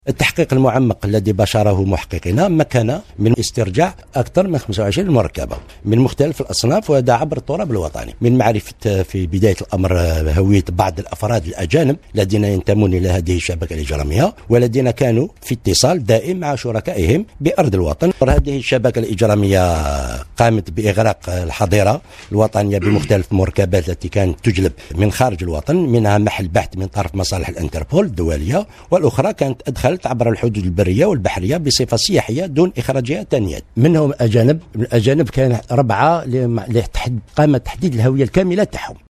التحقيق المعمق الذي بشره محققنا مكن من استرجاع أكثر من 25 مركبة من مختلف الأصناف، وهذا عبر التراب الوطني، من معرفة في بداية الأمر هوية بعض الأفراد الأجانب الذين ينتمون إلى هذه الشبكة الإجرامية والذين كانوا في اتصال دائم مع شركائهم بأرض الوطن. هذه الشبكة الإجرامية قامت بإغراق الحظيرة الوطنية بمختلف المركبات التي كانت تجلب من خارج الوطن، منها محل بحث من طرف مصالح الانتربول الدولية، والأخرى كانت أدخلت عبر الحدود البرية والبحرية بصفة سياحية دون إخراجها تانية. منهم الأجانب كان 4 قام تحديد الهوية الكاملة تاعهم.